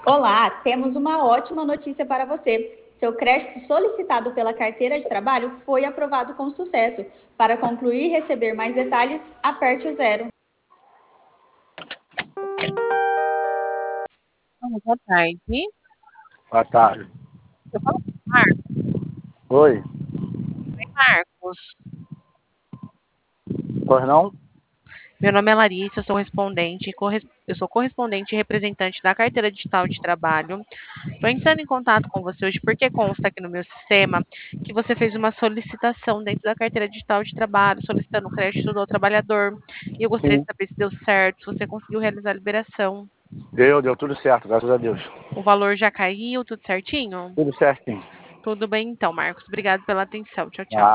Olá, temos uma ótima notícia para você. Seu crédito solicitado pela carteira de trabalho foi aprovado com sucesso. Para concluir e receber mais detalhes, aperte o zero. Boa tarde. Boa tarde. Eu falo com o Marcos. Oi, Marcos, pois não? meu nome é Larissa, eu sou correspondente e representante da carteira digital de trabalho. Estou entrando em contato com você hoje porque consta aqui no meu sistema que você fez uma solicitação dentro da carteira digital de trabalho, solicitando crédito do trabalhador. E eu gostaria de Sim. saber se deu certo, se você conseguiu realizar a liberação. Deu tudo certo, graças a Deus. O valor já caiu, tudo certinho? Tudo certinho. Tudo bem então, Marcos. Obrigado pela atenção. Tchau, Ah, tchau.